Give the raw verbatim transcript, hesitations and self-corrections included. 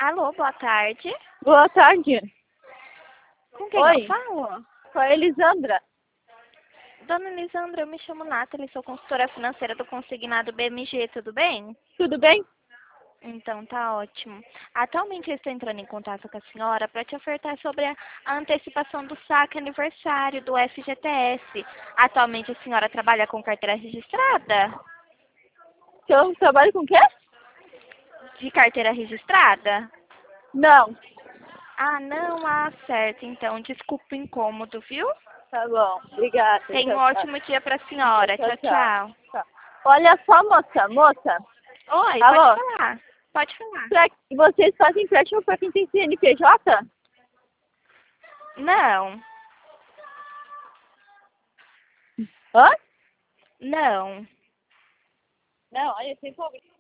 Alô, boa tarde. Boa tarde. Com quem Oi. eu falo? Com a Elisandra. Dona Lisandra, eu me chamo Nathalie, sou consultora financeira do Consignado B M G, tudo bem? Tudo bem? Então, tá ótimo. Atualmente eu estou entrando em contato com a senhora para te ofertar sobre a a antecipação do saque aniversário do F G T S. Atualmente a senhora trabalha com carteira registrada? Que eu trabalho com o quê? De carteira registrada? Não. Ah, não? Ah, certo. Então, desculpa o incômodo, viu? Tá bom. Obrigada. Tenha um Tchau, tchau. ótimo dia para a senhora. Tchau, Tchau, tchau. tchau. Tchau. Olha só, moça, moça. Oi, Alô? pode falar. Pode falar. Pra, vocês fazem empréstimo para quem tem C N P J? Não, Hã? não. Não, olha, sem problema.